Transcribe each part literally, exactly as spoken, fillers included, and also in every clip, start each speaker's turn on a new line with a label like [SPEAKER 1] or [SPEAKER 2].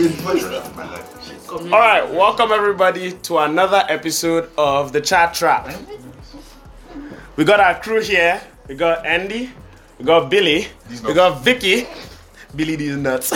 [SPEAKER 1] All right, welcome everybody to another episode of the Chat Trap. We got our crew here. We got Andy. We got Billy. We got Vicky. Billy these nuts.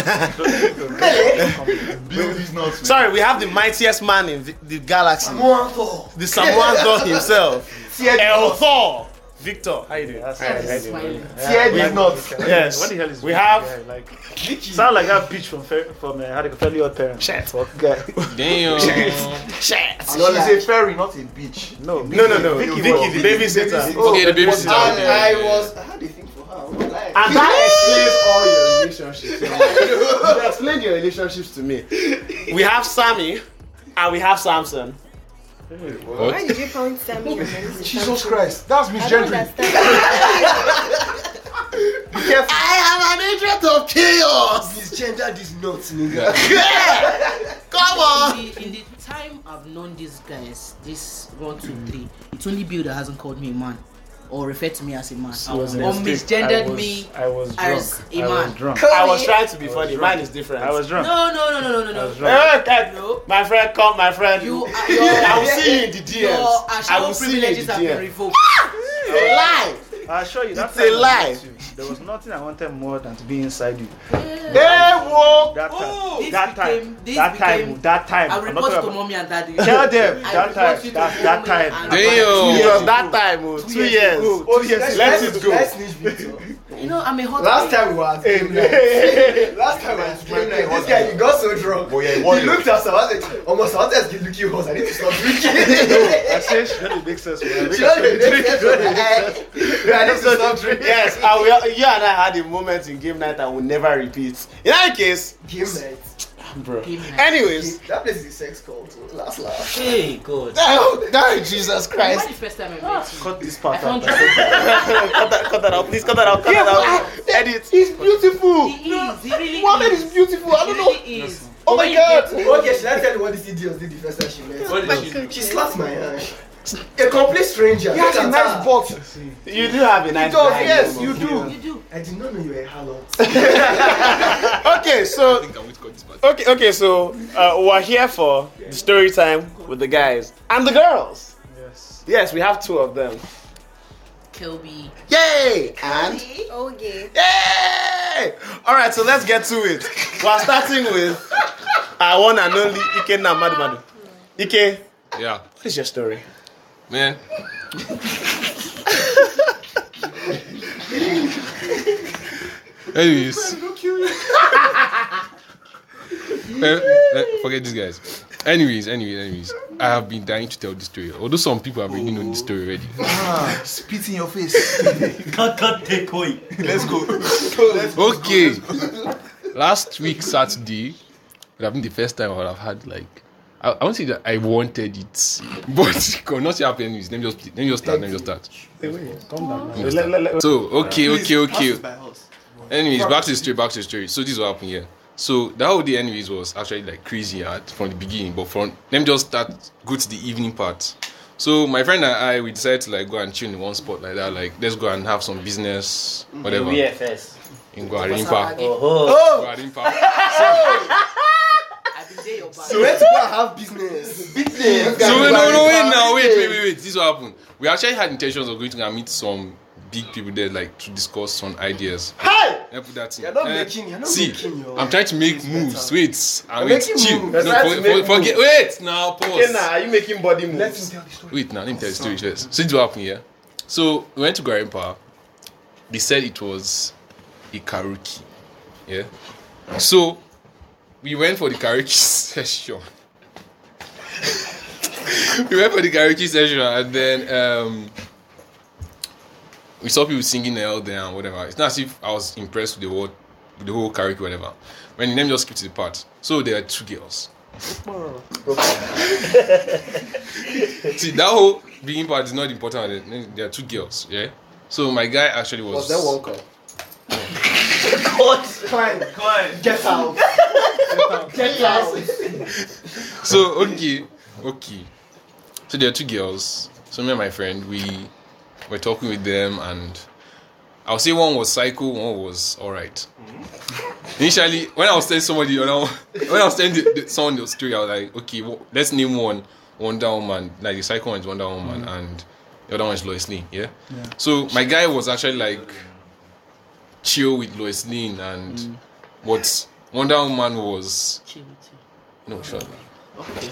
[SPEAKER 2] Billy these nuts.
[SPEAKER 1] Sorry, we have the mightiest man in the, the galaxy.
[SPEAKER 2] Samoan Thor.
[SPEAKER 1] The Samoan Thor himself. El Thor. Victor, how you doing?
[SPEAKER 3] That's
[SPEAKER 1] Hi,
[SPEAKER 3] nice.
[SPEAKER 1] how you doing?
[SPEAKER 2] Tear these nuts.
[SPEAKER 1] Yes.
[SPEAKER 3] What the hell is
[SPEAKER 1] we
[SPEAKER 3] wrong?
[SPEAKER 1] have
[SPEAKER 3] Yeah, like sound like that bitch from Fer- from uh, how they Fairly Odd Parents.
[SPEAKER 1] Shit.
[SPEAKER 3] Fuck guy.
[SPEAKER 4] Damn.
[SPEAKER 1] Shit.
[SPEAKER 2] She's a fairy, not a bitch.
[SPEAKER 3] No,
[SPEAKER 1] No, no, no. Vicky,
[SPEAKER 3] Vicky was-
[SPEAKER 1] the babysitter.
[SPEAKER 4] Okay, the baby
[SPEAKER 2] And
[SPEAKER 4] sister.
[SPEAKER 2] I was. How do you think for her? What life?
[SPEAKER 1] And that explains all your relationships. You explained your relationships to me. We have Sammy and we have Samson.
[SPEAKER 5] Why did you find Sammy and then
[SPEAKER 2] Jesus Christ, that's
[SPEAKER 5] I don't
[SPEAKER 2] misgendering.
[SPEAKER 5] understand.
[SPEAKER 2] Be careful.
[SPEAKER 1] I am an agent of chaos.
[SPEAKER 2] Misgender these nuts, nigga.
[SPEAKER 1] Come on.
[SPEAKER 6] In the, in the time I've known these guys, this one, two, three, it's only Bill that hasn't called me a man or referred to me as a man
[SPEAKER 3] I was in
[SPEAKER 6] or
[SPEAKER 3] a state-
[SPEAKER 6] misgendered
[SPEAKER 3] I was-
[SPEAKER 6] me
[SPEAKER 3] I was drunk.
[SPEAKER 6] as a
[SPEAKER 3] I was
[SPEAKER 6] man.
[SPEAKER 3] drunk.
[SPEAKER 1] I was trying to be funny.
[SPEAKER 3] drunk.
[SPEAKER 1] Mine is different.
[SPEAKER 3] I was drunk.
[SPEAKER 6] No, no, no, no, no, no,
[SPEAKER 3] I
[SPEAKER 6] no.
[SPEAKER 3] was drunk.
[SPEAKER 1] Okay.
[SPEAKER 6] No.
[SPEAKER 1] My friend, come, my friend.
[SPEAKER 6] You, uh,
[SPEAKER 1] I
[SPEAKER 6] your,
[SPEAKER 1] will see you in the D Ms.
[SPEAKER 6] your
[SPEAKER 1] I will
[SPEAKER 6] Ashawo
[SPEAKER 1] see you in
[SPEAKER 6] privileges
[SPEAKER 1] the
[SPEAKER 6] have been
[SPEAKER 1] D Ms.
[SPEAKER 6] revoked.
[SPEAKER 1] It's a lie.
[SPEAKER 3] I assure you, that
[SPEAKER 1] It's
[SPEAKER 3] time
[SPEAKER 1] a
[SPEAKER 3] I
[SPEAKER 1] lie.
[SPEAKER 3] met you, there was nothing I wanted more than to be inside you.
[SPEAKER 1] Hey, whoa.
[SPEAKER 3] That time,
[SPEAKER 6] This
[SPEAKER 3] that
[SPEAKER 6] became-
[SPEAKER 3] time,
[SPEAKER 6] this
[SPEAKER 3] that time,
[SPEAKER 6] became-
[SPEAKER 3] that time.
[SPEAKER 6] I
[SPEAKER 3] I'm not
[SPEAKER 6] report to
[SPEAKER 3] talking about-
[SPEAKER 6] mommy and daddy.
[SPEAKER 3] Tell them
[SPEAKER 6] I
[SPEAKER 3] that
[SPEAKER 6] report
[SPEAKER 3] time,
[SPEAKER 6] you to
[SPEAKER 3] that, that
[SPEAKER 6] mommy
[SPEAKER 3] time.
[SPEAKER 6] and
[SPEAKER 1] It
[SPEAKER 4] Damn.
[SPEAKER 1] was that time, oh, two years.
[SPEAKER 3] Oh,
[SPEAKER 2] Oh,
[SPEAKER 3] yes,
[SPEAKER 2] yes,
[SPEAKER 1] let
[SPEAKER 2] let's-
[SPEAKER 1] it go.
[SPEAKER 2] Let's snitch Victor.
[SPEAKER 6] You know, I'm a hot
[SPEAKER 2] Last
[SPEAKER 6] guy.
[SPEAKER 2] time we were at game night. Last time I was game night. This guy, you got so drunk.
[SPEAKER 4] Oh, yeah,
[SPEAKER 2] he
[SPEAKER 4] what-
[SPEAKER 2] looked at someone and said, almost I wanted to give looking horse. I need to stop drinking.
[SPEAKER 3] I said she doesn't make sense. Man.
[SPEAKER 2] She don't even make sense. I need to stop drinking.
[SPEAKER 1] Yes, and we, you and I had a moment in game night that will never repeat. In any case,
[SPEAKER 2] Game night.
[SPEAKER 1] bro.
[SPEAKER 6] Game night.
[SPEAKER 1] Anyways,
[SPEAKER 2] That place is a sex cult. So last laugh.
[SPEAKER 6] Hey, God.
[SPEAKER 1] oh, no, Jesus
[SPEAKER 6] Why
[SPEAKER 1] Christ.
[SPEAKER 6] the first time I met you?
[SPEAKER 3] Cut this part
[SPEAKER 6] I
[SPEAKER 3] out.
[SPEAKER 6] found
[SPEAKER 1] cut, that, cut that out, please cut that out, cut that out. Edit.
[SPEAKER 2] He's beautiful.
[SPEAKER 6] He is, he really
[SPEAKER 2] Mohammed
[SPEAKER 6] is.
[SPEAKER 2] is beautiful. I
[SPEAKER 6] He
[SPEAKER 2] don't know.
[SPEAKER 6] really is.
[SPEAKER 2] Oh my
[SPEAKER 6] When you
[SPEAKER 2] god.
[SPEAKER 6] get-
[SPEAKER 2] Okay, should I tell you what this idiot did the first time she met?
[SPEAKER 6] What did she do?
[SPEAKER 2] She slapped my hand. A complete stranger.
[SPEAKER 1] He has
[SPEAKER 2] Look
[SPEAKER 1] a
[SPEAKER 2] at
[SPEAKER 1] nice
[SPEAKER 2] her.
[SPEAKER 1] box. You do have a nice
[SPEAKER 2] does,
[SPEAKER 1] behind
[SPEAKER 2] yes,
[SPEAKER 1] you,
[SPEAKER 2] you
[SPEAKER 1] bro.
[SPEAKER 2] do.
[SPEAKER 6] You do.
[SPEAKER 2] I did not know you were a harlot.
[SPEAKER 1] Okay,
[SPEAKER 4] I
[SPEAKER 1] so
[SPEAKER 4] think I'm going to cut this part.
[SPEAKER 1] okay, okay, so uh, we're here for the story time with the guys and the girls.
[SPEAKER 3] Yes.
[SPEAKER 1] Yes, we have two of them.
[SPEAKER 6] Kelby.
[SPEAKER 1] Yay! And
[SPEAKER 5] Okay.
[SPEAKER 1] yay! All right, so let's get to it. We're starting with our one and only Ike Namadu Madu. Ike,
[SPEAKER 4] Yeah.
[SPEAKER 1] what is your story?
[SPEAKER 4] Man. Anyways. Eh, eh, forget these guys. Anyways, anyways, anyways. I have been dying to tell this story. Although some people have already known this story already.
[SPEAKER 2] Ah, spit in your face.
[SPEAKER 7] Cut, cut, take away.
[SPEAKER 2] Let's go. Let's go.
[SPEAKER 4] Okay. Last week, Saturday, would have been the first time I would have had like I, I won't say that I wanted it, but it could not happen. Anyways, let me just let me just start. Let me just start.
[SPEAKER 1] Calm down.
[SPEAKER 4] Let me just
[SPEAKER 1] Let-
[SPEAKER 4] start.
[SPEAKER 1] let- let-
[SPEAKER 4] So okay, okay, okay.
[SPEAKER 2] By us.
[SPEAKER 4] Anyways, back to the story, back to the story. So this is what happened here. So that whole day anyways was actually like crazy hard from the beginning, but from let me just start go to the evening part. So my friend and I we decided to like go and chill in one spot like that, like let's go and have some business, whatever.
[SPEAKER 7] Yeah, first.
[SPEAKER 4] In Guarimpa.
[SPEAKER 7] Oh,
[SPEAKER 4] Guarimpa.
[SPEAKER 6] I've been there, your back.
[SPEAKER 2] So let's go and have business. Business.
[SPEAKER 4] So wait, no, no, wait now, wait, wait, wait, wait. This is what happened. We actually had intentions of going to go and meet some big people there, like to discuss some ideas.
[SPEAKER 2] Hey!
[SPEAKER 4] Let me put that in.
[SPEAKER 2] You're not
[SPEAKER 4] Eh,
[SPEAKER 2] making- you're not
[SPEAKER 4] see,
[SPEAKER 2] making your-
[SPEAKER 4] I'm trying to make
[SPEAKER 2] It's
[SPEAKER 4] moves.
[SPEAKER 2] better.
[SPEAKER 4] Wait, and
[SPEAKER 2] You're
[SPEAKER 4] wait,
[SPEAKER 2] making
[SPEAKER 4] chill.
[SPEAKER 2] moves.
[SPEAKER 4] No,
[SPEAKER 1] You're trying
[SPEAKER 4] for,
[SPEAKER 1] to
[SPEAKER 4] for,
[SPEAKER 1] make
[SPEAKER 4] forget.
[SPEAKER 1] moves.
[SPEAKER 4] Wait, now
[SPEAKER 1] Okay,
[SPEAKER 4] pause.
[SPEAKER 1] now are you making body moves?
[SPEAKER 2] Let him tell the story.
[SPEAKER 4] Wait, now let me tell the story first. So this is what happened here. So we went to Guarimpa. They said it was a karaoke. Yeah. So we went for the karaoke session. we went for the karaoke session and then um, we saw people singing hell there and whatever. It's not as if I was impressed with the whole, with the whole karaoke whatever. When let me just skip to the part. So there are two girls. See, that whole beginning part is not important. There are two girls, yeah. So my guy actually was.
[SPEAKER 2] Was there one call?
[SPEAKER 7] God.
[SPEAKER 2] Climb.
[SPEAKER 7] God.
[SPEAKER 2] Get out. Get out.
[SPEAKER 4] So okay, okay. So there are two girls. So me and my friend, we were talking with them, and I'll say one was psycho, one was alright. Initially, when I was telling somebody, you know, when I was telling the, the, someone the story, I was like, okay, well, let's name one Wonder Woman. Like the psycho one is Wonder Woman, mm. and the other one is Lois Lane. Yeah? yeah. So my guy was actually like chill with Lois Lane, and mm. but Wonder Woman was
[SPEAKER 6] chill with you.
[SPEAKER 4] No, sure. Okay.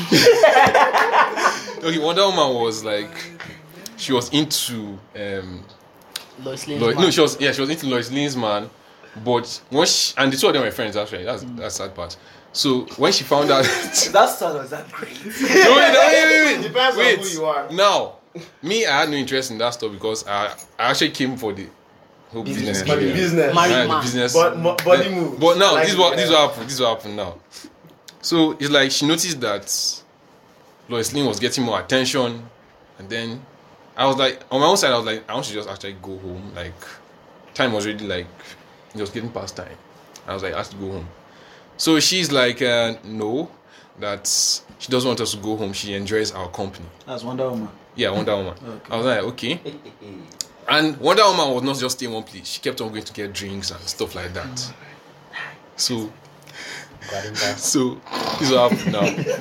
[SPEAKER 4] Okay, Wonder Woman was like she was into um
[SPEAKER 6] Lois Lane's
[SPEAKER 4] Lo-
[SPEAKER 6] man.
[SPEAKER 4] No, she was yeah, she was into Lois Lane's man. But when she, and the two of them were friends actually, that's mm. that's sad part. So when she found out
[SPEAKER 2] That's sad, was that great?
[SPEAKER 4] no, wait, no, wait, wait, wait.
[SPEAKER 1] Depends
[SPEAKER 4] wait.
[SPEAKER 1] on who you are.
[SPEAKER 4] Now, me, I had no interest in that stuff because I, I actually came for the whole business.
[SPEAKER 2] For the
[SPEAKER 4] area.
[SPEAKER 2] business.
[SPEAKER 6] Married
[SPEAKER 4] Yeah, the
[SPEAKER 6] man.
[SPEAKER 4] business.
[SPEAKER 2] But mo- body moves.
[SPEAKER 4] But now,
[SPEAKER 2] Like,
[SPEAKER 4] this is what this is
[SPEAKER 2] yeah.
[SPEAKER 4] what happened. This is what happened now. So it's like she noticed that Lois Lane was getting more attention, and then I was like, on my own side, I was like, I want to just actually go home. Like, time was really like, it was getting past time. I was like, I have to go home. So she's like, uh, no, that she doesn't want us to go home. She enjoys our company.
[SPEAKER 3] That's Wonder Woman.
[SPEAKER 4] Yeah, Wonder Woman.
[SPEAKER 3] Okay.
[SPEAKER 4] I was like, okay. And Wonder Woman was not just staying in one place. She kept on going to get drinks and stuff like that. So, so this is what happened now.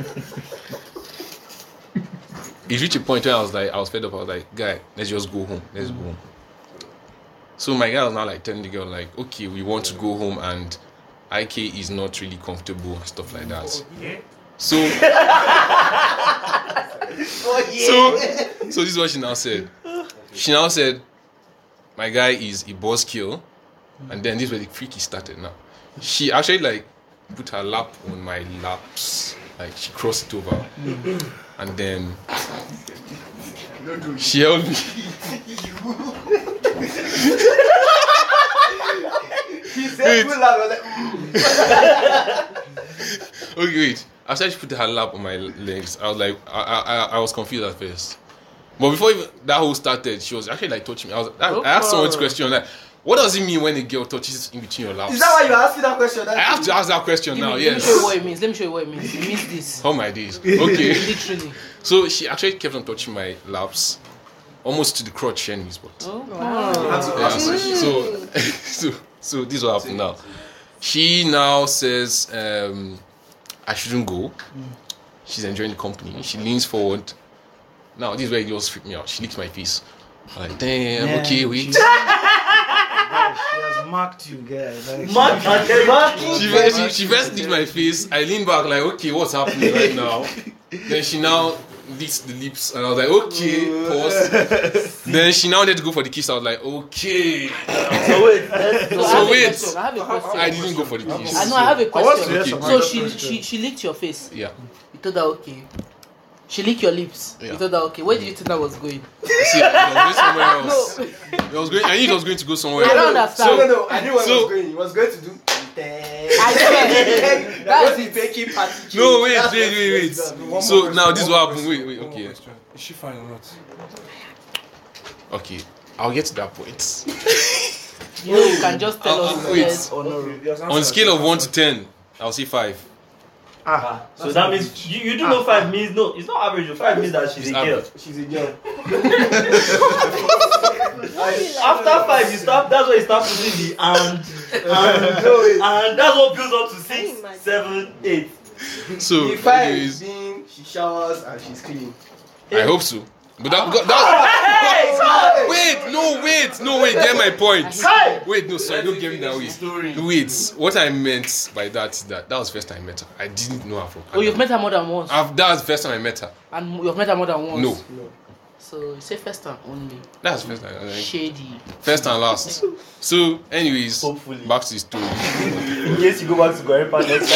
[SPEAKER 4] It reached a point where I was like, I was fed up. I was like, guy, let's just go home. Let's go home. So my guy was now like telling the girl like, okay, we want to go home and I K is not really comfortable and stuff like that. So, so, so this is what she now said. She now said, my guy is a buzzkill, and then this is where the freaky started now. She actually like put her lap on my laps, like she crossed it over, and then she held me.
[SPEAKER 2] He said,
[SPEAKER 4] Wait.
[SPEAKER 2] I was like, mm.
[SPEAKER 4] Okay, wait. After she put her lap on my legs, I was like, I, I, I was confused at first. But before even that whole started, she was actually like touching me. I was, I, I asked someone this question like, what does it mean when a girl touches in between your laps?
[SPEAKER 2] Is that why you asking that question?
[SPEAKER 4] I have to ask that question
[SPEAKER 6] Give
[SPEAKER 4] now.
[SPEAKER 6] me,
[SPEAKER 4] Yes.
[SPEAKER 6] Let me show you what it means. Let me show you what it means. It means this.
[SPEAKER 4] Oh my days. Okay.
[SPEAKER 6] Literally.
[SPEAKER 4] So she actually kept on touching my laps, almost to the crotch anyways. But
[SPEAKER 6] Oh wow.
[SPEAKER 4] yeah, so, so, so, so this is what happened now. She now says um, I shouldn't go. She's enjoying the company. She leans forward. Now this is where it just freaked me out. She licks my face. I'm like, damn,
[SPEAKER 3] Yeah,
[SPEAKER 4] okay, wait.
[SPEAKER 3] She has marked you, guys. Like,
[SPEAKER 7] Mark and Mark.
[SPEAKER 4] She first, she, she first licked my face. I lean back like, okay, what's happening right now? Then she now licks the lips, and I was like, okay, pause. Then she now wanted to go for the kiss. I was like, okay.
[SPEAKER 7] So wait, let's
[SPEAKER 6] So,
[SPEAKER 4] So
[SPEAKER 6] I have
[SPEAKER 4] wait.
[SPEAKER 6] a question. I have a question.
[SPEAKER 4] I didn't go for the kiss.
[SPEAKER 6] I know. I have a
[SPEAKER 3] want to
[SPEAKER 6] question.
[SPEAKER 3] hear
[SPEAKER 4] some
[SPEAKER 6] So
[SPEAKER 3] other
[SPEAKER 6] she,
[SPEAKER 3] questions.
[SPEAKER 6] she she licked your face.
[SPEAKER 4] Yeah.
[SPEAKER 6] You told her okay. She licked your lips.
[SPEAKER 4] Yeah.
[SPEAKER 6] You told her okay. Where did you think that was going?
[SPEAKER 4] See, it was going somewhere else. It was going. I knew it was going to go somewhere.
[SPEAKER 6] I don't
[SPEAKER 4] else.
[SPEAKER 6] understand.
[SPEAKER 2] No, no, no. I knew where
[SPEAKER 4] So-
[SPEAKER 2] he was going. He was going to do.
[SPEAKER 6] I swear.
[SPEAKER 2] That's
[SPEAKER 6] That's
[SPEAKER 2] the
[SPEAKER 6] it.
[SPEAKER 2] faking party.
[SPEAKER 4] No, wait,
[SPEAKER 2] That's
[SPEAKER 4] wait,
[SPEAKER 2] what
[SPEAKER 4] wait,
[SPEAKER 2] he
[SPEAKER 4] wait.
[SPEAKER 2] has done.
[SPEAKER 4] So now this is what happened. Wait, wait, okay,
[SPEAKER 8] Is she fine or not?
[SPEAKER 4] okay. I'll get to that point.
[SPEAKER 6] You know, you can just tell
[SPEAKER 4] Uh,
[SPEAKER 6] us
[SPEAKER 4] uh, wait.
[SPEAKER 6] yes or no.
[SPEAKER 4] On a scale of one to ten, I'll say five.
[SPEAKER 3] ah,
[SPEAKER 7] So that means you, you do know five means no, it's not average. Five means that she's
[SPEAKER 4] It's
[SPEAKER 7] a girl.
[SPEAKER 4] average.
[SPEAKER 2] She's a girl.
[SPEAKER 7] After five, you start. That's why you start putting the and and
[SPEAKER 2] No, wait.
[SPEAKER 7] and that's what builds up to
[SPEAKER 5] Can you
[SPEAKER 7] six,
[SPEAKER 5] imagine?
[SPEAKER 7] seven, eight.
[SPEAKER 4] So,
[SPEAKER 2] The five
[SPEAKER 4] anyways,
[SPEAKER 2] being she showers and she's clean.
[SPEAKER 4] I hope so. But that, that wait, no, wait, no, wait. Get my point. Wait, no, sorry, don't get me that way. Wait, what I meant by that is that that was the first time I met her. I didn't know her from.
[SPEAKER 6] Oh, you've met her more than once.
[SPEAKER 4] I've, that was the first time I met her.
[SPEAKER 6] And you've met her more than once.
[SPEAKER 4] No,
[SPEAKER 6] So you say first time only.
[SPEAKER 4] that's the first time. Like,
[SPEAKER 6] Shady.
[SPEAKER 4] first and last. So, anyways,
[SPEAKER 7] Hopefully.
[SPEAKER 4] back to the story.
[SPEAKER 7] In case you go back to Guarepa next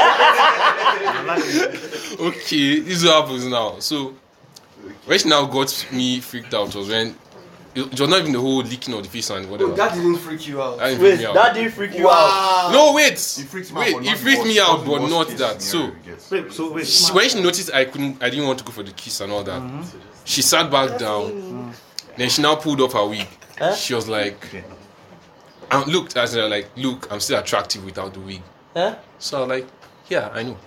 [SPEAKER 7] time.
[SPEAKER 4] Okay, this is what happens now. So, when she now got me freaked out was when it was not even the whole leaking of the face and whatever.
[SPEAKER 2] Oh, that didn't freak you out.
[SPEAKER 4] That didn't
[SPEAKER 7] Wait,
[SPEAKER 4] freak me out.
[SPEAKER 7] that didn't freak you out.
[SPEAKER 2] Wow.
[SPEAKER 4] No, wait.
[SPEAKER 8] It freaked me
[SPEAKER 4] Wait,
[SPEAKER 8] out, but
[SPEAKER 4] it
[SPEAKER 8] not
[SPEAKER 4] freaked
[SPEAKER 8] the
[SPEAKER 4] me
[SPEAKER 8] worst-
[SPEAKER 4] out, but
[SPEAKER 8] the
[SPEAKER 4] not
[SPEAKER 8] worst
[SPEAKER 4] that.
[SPEAKER 8] case
[SPEAKER 4] So,
[SPEAKER 8] scenario you get.
[SPEAKER 3] wait, so wait.
[SPEAKER 4] she, when she noticed I couldn't, I didn't want to go for the kiss and all that, she sat back down. Then she now pulled off her wig.
[SPEAKER 7] Huh?
[SPEAKER 4] She was like, I looked as her like, look, I'm still attractive without the wig.
[SPEAKER 7] Huh?
[SPEAKER 4] So I was like, yeah, I know.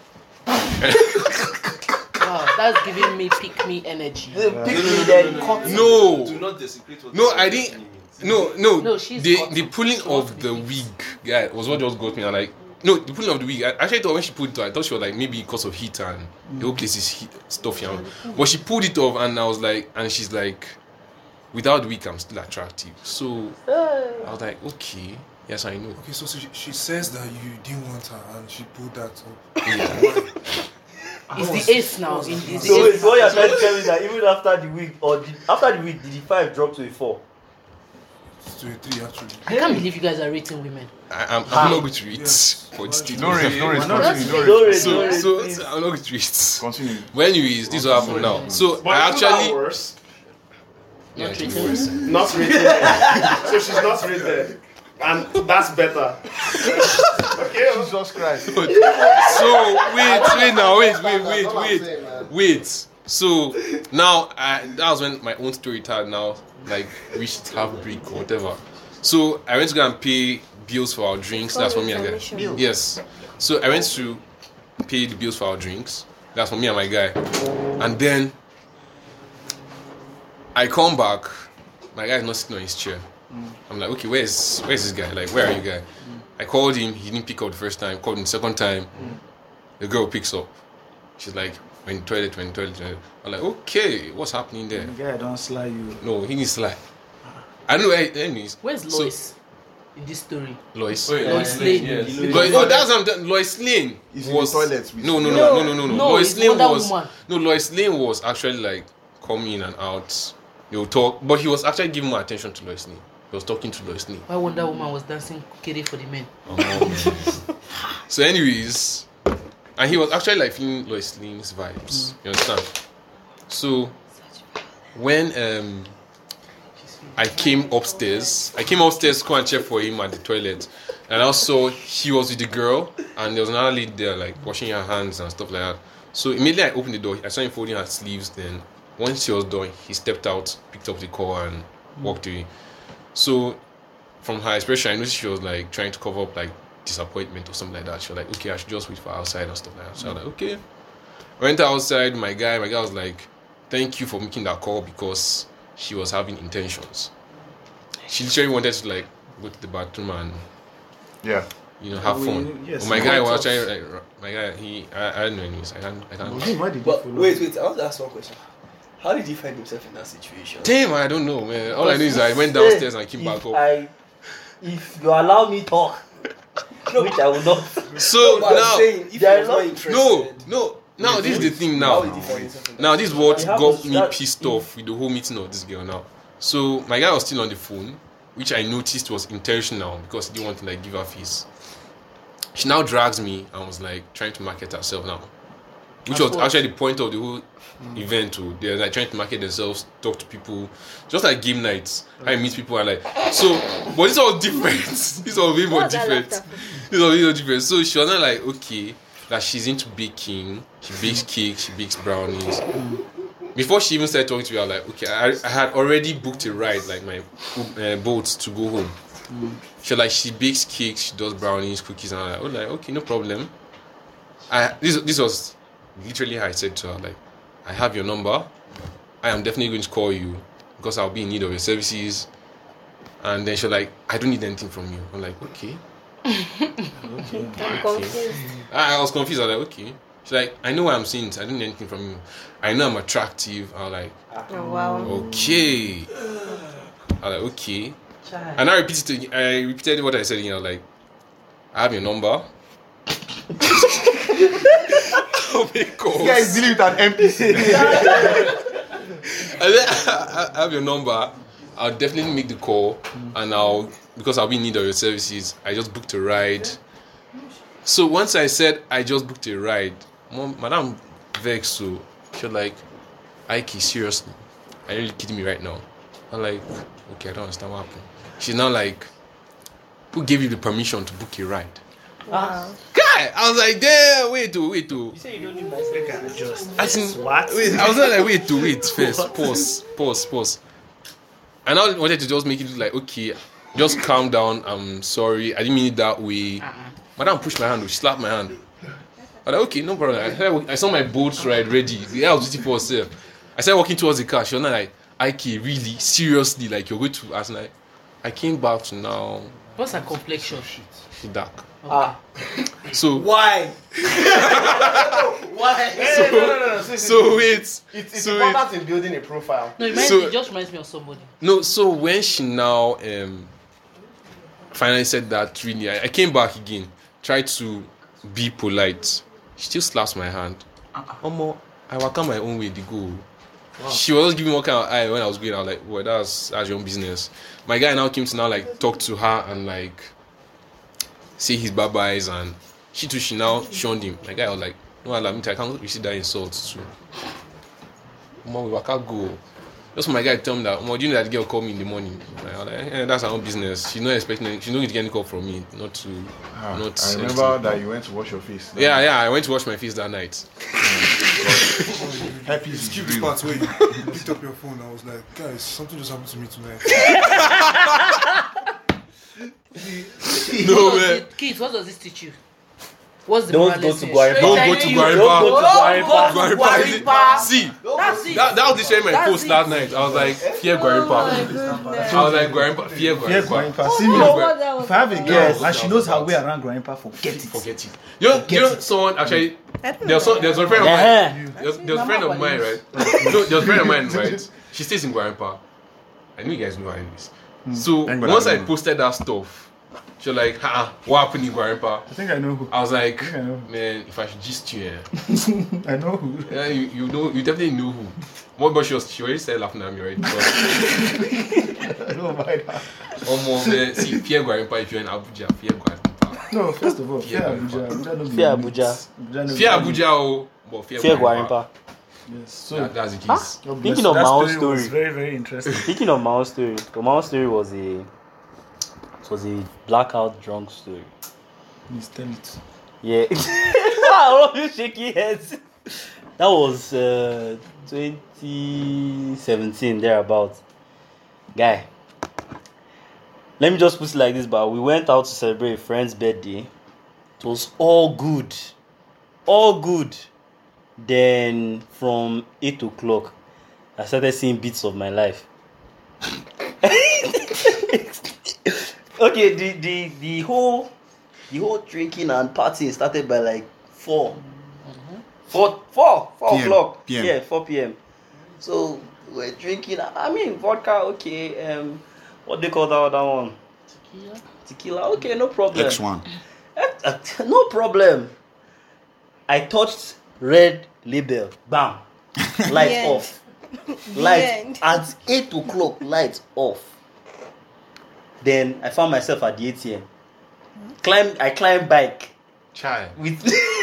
[SPEAKER 6] Wow, that's giving me pick me energy.
[SPEAKER 7] Pick me then.
[SPEAKER 4] No,
[SPEAKER 9] Do not desecrate what
[SPEAKER 4] no,
[SPEAKER 9] the
[SPEAKER 4] I
[SPEAKER 9] person
[SPEAKER 4] didn't.
[SPEAKER 9] means.
[SPEAKER 4] No, no,
[SPEAKER 6] No, she's
[SPEAKER 4] the
[SPEAKER 6] got
[SPEAKER 4] the
[SPEAKER 6] some-
[SPEAKER 4] pulling
[SPEAKER 6] she wants
[SPEAKER 4] of
[SPEAKER 6] to
[SPEAKER 4] the
[SPEAKER 6] be
[SPEAKER 4] wig, yeah, was what just got me. I'm like, no, the pulling of the wig. I actually thought when she pulled it off, I thought she was like maybe because of heat and the whole place is heat, stuffy. And, but she pulled it off, and I was like, and she's like, without the wig, I'm still attractive. So I was like, okay, yes, I know.
[SPEAKER 8] Okay, so, so she, she says that you didn't want her and she pulled that up.
[SPEAKER 6] It's the ace now. In, it's the
[SPEAKER 7] So
[SPEAKER 6] ace
[SPEAKER 7] it's what you're trying to tell me that even after the week or the, after the week, did the five drop to a four?
[SPEAKER 8] To a three, actually.
[SPEAKER 6] I can't believe you guys are rating women.
[SPEAKER 4] I, I'm, I'm not going to read for this thing.
[SPEAKER 9] Don't rate, don't rate,
[SPEAKER 7] Don't
[SPEAKER 9] continue, don't
[SPEAKER 7] Don't
[SPEAKER 9] rate.
[SPEAKER 7] rate,
[SPEAKER 4] So,
[SPEAKER 7] don't rate,
[SPEAKER 4] so,
[SPEAKER 7] please.
[SPEAKER 4] so I'm not going to read.
[SPEAKER 9] Continue.
[SPEAKER 4] But anyways, this is what happened now. So
[SPEAKER 1] But
[SPEAKER 4] I
[SPEAKER 1] isn't that
[SPEAKER 4] actually,
[SPEAKER 1] worse?
[SPEAKER 4] yeah,
[SPEAKER 6] Not
[SPEAKER 4] it's
[SPEAKER 6] rated.
[SPEAKER 4] worse.
[SPEAKER 1] Not rated. So she's not rated. And that's better. Okay.
[SPEAKER 9] Jesus Christ.
[SPEAKER 4] So wait, wait now, wait, wait,
[SPEAKER 2] That's
[SPEAKER 4] wait,
[SPEAKER 2] all I'm
[SPEAKER 4] wait,
[SPEAKER 2] saying, man.
[SPEAKER 4] wait. So now I, that was when my own story had now like reached half break or whatever. So I went to go and pay bills for our drinks. That's for me and my guy.
[SPEAKER 5] Examination.
[SPEAKER 4] Yes. So I went to pay the bills for our drinks. That's for me and my guy. And then I come back. My guy is not sitting on his chair. I'm like, okay, where's where's this guy? Like, where are you, guy? I called him. He didn't pick up the first time. Called him the second time. The girl picks up. She's like, "When the toilet, when the toilet." When the toilet." I'm like, okay, what's happening there?
[SPEAKER 3] Guy don't slide you.
[SPEAKER 4] No, he needs like. I know. eh, Anyways,
[SPEAKER 6] Where's
[SPEAKER 4] So-
[SPEAKER 6] Lois in this story?
[SPEAKER 4] Lois.
[SPEAKER 9] Wait,
[SPEAKER 6] Lois
[SPEAKER 9] uh,
[SPEAKER 6] Lane.
[SPEAKER 9] yes.
[SPEAKER 4] Lois, oh, that's what I'm telling- Lois Lane
[SPEAKER 9] He's in the
[SPEAKER 4] was
[SPEAKER 9] toilet with-
[SPEAKER 4] no, no, no,
[SPEAKER 6] No,
[SPEAKER 4] no, no, no, no.
[SPEAKER 6] no,
[SPEAKER 4] Lois
[SPEAKER 6] it's
[SPEAKER 4] Lane
[SPEAKER 6] Wonder
[SPEAKER 4] was
[SPEAKER 6] Woman.
[SPEAKER 4] no. Lois Lane was actually like coming in and out. They would talk, but he was actually giving more attention to Lois Lane. He was talking to Lois Lane.
[SPEAKER 6] Why Wonder Woman was dancing kere for the men?
[SPEAKER 4] So, anyways, and he was actually like feeling Lois Lane's vibes. You understand? So, when um, I came upstairs, I came upstairs to go and check for him at the toilet, and also he was with the girl, and there was another lady there like washing her hands and stuff like that. So immediately I opened the door, I saw him folding her sleeves. Then once he was done, he stepped out, picked up the car, and walked away. So from her expression, I noticed she was like trying to cover up like disappointment or something like that. She was like, okay, I should just wait for her outside and stuff like that. So I was like, okay. I went outside, my guy, my guy was like, thank you for making that call because she was having intentions. She literally wanted to like go to the bathroom and
[SPEAKER 9] Yeah.
[SPEAKER 4] you know have fun.
[SPEAKER 3] We- yes,
[SPEAKER 4] but my
[SPEAKER 3] we
[SPEAKER 4] guy
[SPEAKER 3] want
[SPEAKER 4] was
[SPEAKER 3] us.
[SPEAKER 4] actually like, my guy, he, I, I don't know anyways. I can't, I can't.
[SPEAKER 3] Why did you
[SPEAKER 2] But
[SPEAKER 3] follow?
[SPEAKER 2] wait, wait, I want to ask one question. How did he find himself in that situation?
[SPEAKER 4] Damn, I don't know, man. All I know is I went downstairs and I came
[SPEAKER 7] if
[SPEAKER 4] back up.
[SPEAKER 7] I, if you allow me talk, which I will not.
[SPEAKER 4] So
[SPEAKER 2] But I'm
[SPEAKER 4] now,
[SPEAKER 2] saying, if
[SPEAKER 7] there
[SPEAKER 2] he was
[SPEAKER 7] are
[SPEAKER 2] not
[SPEAKER 7] not-
[SPEAKER 2] interested,
[SPEAKER 4] no, no. Now this is the thing
[SPEAKER 2] how
[SPEAKER 4] now.
[SPEAKER 2] did he find himself in that
[SPEAKER 4] Now this is what
[SPEAKER 7] It
[SPEAKER 4] got
[SPEAKER 7] happens,
[SPEAKER 4] me
[SPEAKER 7] that-
[SPEAKER 4] pissed off with the whole meeting of this girl now. So my guy was still on the phone, which I noticed was intentional because he didn't want to like give her face. She now drags me and was like trying to market herself now. Which
[SPEAKER 6] Of
[SPEAKER 4] was
[SPEAKER 6] course.
[SPEAKER 4] actually the point of the whole event too. They're like trying to market themselves, talk to people. Just like game nights. How you meet people and like so but this was different. This was way more
[SPEAKER 5] What's that
[SPEAKER 4] different.
[SPEAKER 5] laughter
[SPEAKER 4] This was way more different. So she was not like, okay, that she's into baking. She bakes cakes, she bakes brownies. Before she even started talking to me, I was like, okay, I, I had already booked a ride, like my uh, boat to go home. She like she bakes cakes, she does brownies, cookies, and I'm like, oh, like okay, no problem. I this this was literally how I said to her, like, I have your number. I am definitely going to call you because I'll be in need of your services. And then she's like, I don't need anything from you. I'm like, okay.
[SPEAKER 5] I'm confused.
[SPEAKER 4] I, I was confused. I was like, okay. She's like, I know what I'm saying. I don't need anything from you. I know I'm attractive. I was like,
[SPEAKER 5] Oh, wow.
[SPEAKER 4] okay. I was like, okay. And I repeated, I repeated what I said. You know, like, I have your number. Oh my God.
[SPEAKER 9] This guy is dealing with an N P C.
[SPEAKER 4] And then I, I have your number. I'll definitely make the call, and I'll because I'll be in need of your services. I just booked a ride. So once I said I just booked a ride, Mom, Madam Vex, so she was like, Ike, seriously, are you really kidding me right now? I'm like, okay, I don't understand what happened. She's now like, who gave you the permission to book a ride?
[SPEAKER 5] Wow.
[SPEAKER 4] Guy, I was like, damn, wait to wait to.
[SPEAKER 7] You say you don't need my second.
[SPEAKER 3] Just
[SPEAKER 4] As in,
[SPEAKER 3] what?
[SPEAKER 4] Wait, I was not like, wait to wait first. Pause, pause, pause. And I wanted to just make it look like, okay, just calm down. I'm sorry. I didn't mean it that way.
[SPEAKER 6] Uh-uh.
[SPEAKER 4] Madam pushed my hand. She slapped my hand. I was like, okay, no problem. I, started, I saw my boat ride ready. The guy was waiting for herself. I started walking towards the car. She was not like, Ike, really? Seriously? Like, you're going to? I was like, I came back to now.
[SPEAKER 6] What's her complexion?
[SPEAKER 4] She dark.
[SPEAKER 2] Ah.
[SPEAKER 4] So
[SPEAKER 2] Why? Why?
[SPEAKER 1] So, no, no, no, no. So,
[SPEAKER 4] so wait.
[SPEAKER 1] it's, it's
[SPEAKER 4] so
[SPEAKER 1] important in building a profile.
[SPEAKER 6] No, it, reminds
[SPEAKER 4] So-
[SPEAKER 6] me, it just reminds me of somebody.
[SPEAKER 4] No, so when she now um finally said that, really, I, I came back again, tried to be polite. She still slaps my hand. Omo, I walk on my own way to go. She was just giving me one kind of eye when I was going. I was like, well, that's that's your own business. My guy now came to now like talk to her and like say his bye byes, and she too she now shunned him. My guy was like, no, allow me to, I can't receive that insult too. Omo, we can't go. Just for my guy to tell me that, Omo, do you know that girl called me in the morning? I was like, eh, that's her own business. She's not expecting any, she's not going to get any call from me. Not to
[SPEAKER 9] Ah,
[SPEAKER 4] not
[SPEAKER 9] I remember that you went to wash your face.
[SPEAKER 4] Yeah, yeah, I went to wash my face that night.
[SPEAKER 9] Happy
[SPEAKER 8] You skip the part where you picked up your phone. I was like, guys, something just happened to me tonight.
[SPEAKER 4] No
[SPEAKER 6] What does
[SPEAKER 4] man.
[SPEAKER 6] it- Kids, what does this teach you? What's the
[SPEAKER 7] Don't
[SPEAKER 6] moral
[SPEAKER 7] go
[SPEAKER 6] lesson?
[SPEAKER 7] to Guarimpa.
[SPEAKER 4] Don't go to
[SPEAKER 6] Straight
[SPEAKER 4] Guarimpa.
[SPEAKER 7] Don't go to
[SPEAKER 6] Don't go to
[SPEAKER 4] Guarimpa is it-
[SPEAKER 6] Guarimpa.
[SPEAKER 4] See,
[SPEAKER 6] That's it.
[SPEAKER 4] that, that was the shame my
[SPEAKER 6] That's
[SPEAKER 4] post
[SPEAKER 6] it.
[SPEAKER 4] that night. I was like, fear
[SPEAKER 5] Oh my
[SPEAKER 4] Guarimpa.
[SPEAKER 5] goodness.
[SPEAKER 4] I was like, Guarimpa, fear
[SPEAKER 10] Yeah,
[SPEAKER 4] Guarimpa.
[SPEAKER 10] grandpa.
[SPEAKER 5] Oh,
[SPEAKER 10] See me.
[SPEAKER 5] no, what that was
[SPEAKER 10] If I have a
[SPEAKER 5] about.
[SPEAKER 10] girl
[SPEAKER 7] Yes.
[SPEAKER 10] and she knows her way around grandpa, forget it.
[SPEAKER 4] Forget it. You know, you know, someone actually. There's some, there's a friend of mine.
[SPEAKER 7] Uh-huh.
[SPEAKER 4] There's, there's a friend of mine, right? No, there's a friend of mine, right? She stays in Guarimpa. I know you guys know her anyways. So
[SPEAKER 9] Thank God
[SPEAKER 4] once
[SPEAKER 9] I
[SPEAKER 4] I
[SPEAKER 9] know.
[SPEAKER 4] posted that stuff, she was like, "Ha, what happened in Guarimpa?"
[SPEAKER 10] I think I know who.
[SPEAKER 4] I was like,
[SPEAKER 10] I know.
[SPEAKER 4] "Man, if I should gist you, eh,
[SPEAKER 10] I know who.
[SPEAKER 4] yeah, you, you know, you definitely know who." What but she was, she already started laughing at me, right? Because,
[SPEAKER 10] I don't mind her.
[SPEAKER 4] almost, man, see, fear Guarimpa if you're in Abuja, fear Guarimpa.
[SPEAKER 10] No, first of all,
[SPEAKER 4] Fear
[SPEAKER 10] fear
[SPEAKER 4] Guarimpa.
[SPEAKER 10] Abuja. Abuja no be
[SPEAKER 7] Fear
[SPEAKER 10] limit.
[SPEAKER 7] Abuja.
[SPEAKER 10] Abuja no
[SPEAKER 4] Fear
[SPEAKER 10] be
[SPEAKER 4] Abuja, oh, but fear,
[SPEAKER 7] Fear
[SPEAKER 4] Guarimpa.
[SPEAKER 7] Guarimpa.
[SPEAKER 10] Yes. So
[SPEAKER 4] That, that's the case.
[SPEAKER 10] God
[SPEAKER 7] Thinking
[SPEAKER 10] bless
[SPEAKER 7] of
[SPEAKER 10] you.
[SPEAKER 7] my
[SPEAKER 10] That
[SPEAKER 7] own
[SPEAKER 10] story was
[SPEAKER 7] story.
[SPEAKER 10] very, very interesting.
[SPEAKER 7] Speaking of my own story, so my own story was a it was a blackout drunk story.
[SPEAKER 10] Please tell it.
[SPEAKER 7] Yeah. Wow, all you shaky heads. That was uh, twenty seventeen, thereabout. Guy. Let me just put it like this, but we went out to celebrate a friend's birthday. It was all good. All good. Then from eight o'clock, I started seeing bits of my life. Okay, the, the, the whole the whole drinking and partying started by like four. Four, four, four
[SPEAKER 9] P M,
[SPEAKER 7] o'clock.
[SPEAKER 9] P M.
[SPEAKER 7] Yeah, four p m. So we're drinking. I mean, vodka. Okay. Um, what they call that other one?
[SPEAKER 6] Tequila?
[SPEAKER 7] Tequila. Okay, no problem.
[SPEAKER 9] X one.
[SPEAKER 7] No problem. I touched red label. Bam. Lights
[SPEAKER 5] Yeah.
[SPEAKER 7] off.
[SPEAKER 5] The
[SPEAKER 7] Lights
[SPEAKER 5] end.
[SPEAKER 7] at eight o'clock. Lights off. Then I found myself at the A T M. Climb. I climbed bike
[SPEAKER 4] Child.
[SPEAKER 7] with.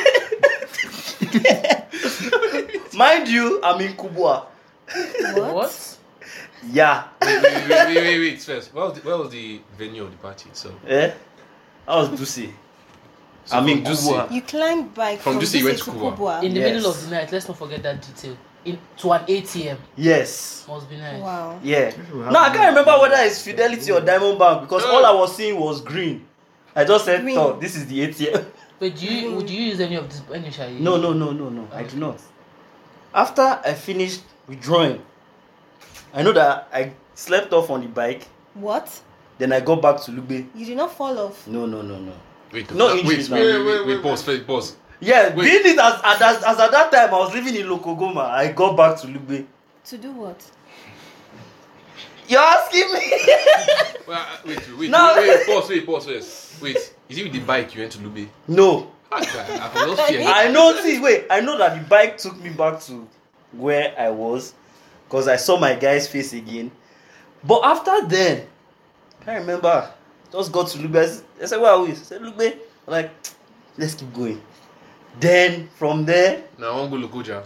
[SPEAKER 7] Mind you, I'm in Kubwa.
[SPEAKER 5] What?
[SPEAKER 6] What?
[SPEAKER 7] Yeah.
[SPEAKER 4] Wait, wait, wait, wait, wait, wait. First, where was, the, where was the venue of the party? So,
[SPEAKER 7] Eh? I was Dusi.
[SPEAKER 4] so
[SPEAKER 7] I'm in
[SPEAKER 4] from Dusi-
[SPEAKER 7] Kubwa.
[SPEAKER 5] You climbed bike
[SPEAKER 4] From
[SPEAKER 5] from,
[SPEAKER 4] Dusi you went
[SPEAKER 5] Dusi
[SPEAKER 4] to
[SPEAKER 5] to
[SPEAKER 4] Kubwa.
[SPEAKER 5] Kubwa.
[SPEAKER 6] In the
[SPEAKER 7] Yes.
[SPEAKER 6] middle of the night, let's not forget that detail. In, to an A T M.
[SPEAKER 7] Yes.
[SPEAKER 6] Must be nice.
[SPEAKER 5] Wow.
[SPEAKER 7] Yeah.
[SPEAKER 10] will have
[SPEAKER 7] No, I
[SPEAKER 10] no-
[SPEAKER 7] can't remember whether it's Fidelity or Diamond Bank because all I was seeing was green. I just said,
[SPEAKER 5] Green.
[SPEAKER 7] "Oh, this is the A T M."
[SPEAKER 6] Wait, do you would you use any of this initially?
[SPEAKER 7] No, no, no, no, no. I do not. After I finished withdrawing, I know that I slept off on the bike.
[SPEAKER 5] What?
[SPEAKER 7] Then I got back to Lugbe.
[SPEAKER 5] You did not fall off.
[SPEAKER 7] No, no, no, no.
[SPEAKER 4] Wait,
[SPEAKER 7] No
[SPEAKER 4] wait,
[SPEAKER 7] injuries
[SPEAKER 4] wait,
[SPEAKER 7] now.
[SPEAKER 4] wait, wait, wait, pause, wait, pause.
[SPEAKER 7] Yeah,
[SPEAKER 4] Wait.
[SPEAKER 7] being it as, as, as at that time I was living in Lokogoma, I got back to Lugbe.
[SPEAKER 5] To do what?
[SPEAKER 7] You're asking me?
[SPEAKER 4] Well, uh, wait, wait,
[SPEAKER 7] No.
[SPEAKER 4] wait, wait, pause, wait, pause first. Wait, is it with the bike you went to Lube?
[SPEAKER 7] No.
[SPEAKER 4] Ah, guy, I was just fearing.
[SPEAKER 7] I know, see, wait, I know that the bike took me back to where I was because I saw my guy's face again. But after then, I can't remember. Just got to Lugbe. I s- I said, "Where are we?" I said, "Lugbe." I'm like, let's keep going. Then from there,
[SPEAKER 4] Now I want to go Lokoja.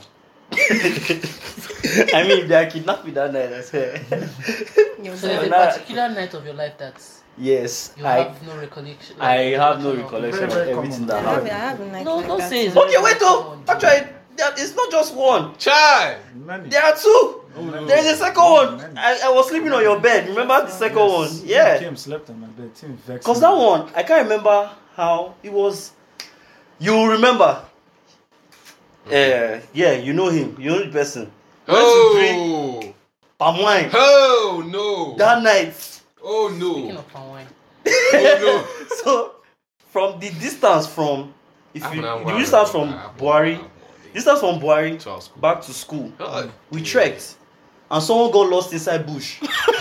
[SPEAKER 7] I mean, if they are kidnapped me that night, I swear.
[SPEAKER 5] You're
[SPEAKER 6] So there's a
[SPEAKER 7] Nah.
[SPEAKER 6] particular night of your life that
[SPEAKER 7] Yes,
[SPEAKER 6] you
[SPEAKER 7] I
[SPEAKER 6] have no recollection.
[SPEAKER 7] I have no
[SPEAKER 6] of.
[SPEAKER 7] recollection of
[SPEAKER 10] Very, very
[SPEAKER 7] everything
[SPEAKER 10] common.
[SPEAKER 5] I
[SPEAKER 7] that
[SPEAKER 5] have, I
[SPEAKER 7] happened.
[SPEAKER 5] have a night
[SPEAKER 6] No,
[SPEAKER 5] like
[SPEAKER 6] don't
[SPEAKER 5] that.
[SPEAKER 6] say it's
[SPEAKER 7] Okay, wait,
[SPEAKER 6] very
[SPEAKER 7] oh,
[SPEAKER 6] common.
[SPEAKER 7] actually, there- it's not just one.
[SPEAKER 4] Chai!
[SPEAKER 10] Many.
[SPEAKER 7] There are two.
[SPEAKER 10] no.
[SPEAKER 7] There is a second one. I, I was sleeping on your bed. Remember the second one?
[SPEAKER 10] Yes.
[SPEAKER 7] Yeah.
[SPEAKER 10] He came, slept on my bed. Team vexed
[SPEAKER 7] Because
[SPEAKER 10] me.
[SPEAKER 7] that one, I can't remember how it was. You remember? Uh, yeah, you know him. You know the person. We went to drink
[SPEAKER 4] Oh!
[SPEAKER 7] palm wine
[SPEAKER 4] Oh, no!
[SPEAKER 7] that night.
[SPEAKER 4] Oh no.
[SPEAKER 6] Speaking of palm wine.
[SPEAKER 4] Oh
[SPEAKER 7] So, from the distance from, if
[SPEAKER 4] Half
[SPEAKER 7] you,
[SPEAKER 4] an hour.
[SPEAKER 7] the distance from
[SPEAKER 4] Half an
[SPEAKER 7] Buhari,
[SPEAKER 4] hour.
[SPEAKER 7] distance from Buhari
[SPEAKER 4] To our school.
[SPEAKER 7] back to school,
[SPEAKER 4] God.
[SPEAKER 7] we trekked, and someone got lost inside bush.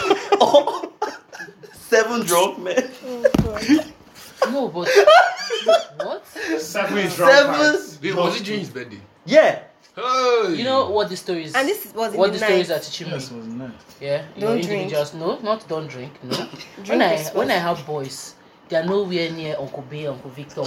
[SPEAKER 7] Seven drunk men.
[SPEAKER 6] No, but what?
[SPEAKER 1] Seven.
[SPEAKER 7] Seven.
[SPEAKER 4] Wait, was it during his birthday?
[SPEAKER 7] Yeah.
[SPEAKER 4] Hey.
[SPEAKER 6] You know what the story is?
[SPEAKER 5] And this was in
[SPEAKER 6] what
[SPEAKER 5] the
[SPEAKER 6] the stories
[SPEAKER 5] night.
[SPEAKER 6] are teaching me.
[SPEAKER 10] Yes, was nice.
[SPEAKER 6] Yeah,
[SPEAKER 5] Don't
[SPEAKER 6] your
[SPEAKER 5] drink.
[SPEAKER 6] individuals. No, not don't drink. No. when
[SPEAKER 5] Drink
[SPEAKER 6] I
[SPEAKER 5] is
[SPEAKER 6] when I
[SPEAKER 5] first.
[SPEAKER 6] have boys, they are nowhere near Uncle Bay, Uncle Victor.
[SPEAKER 2] Hey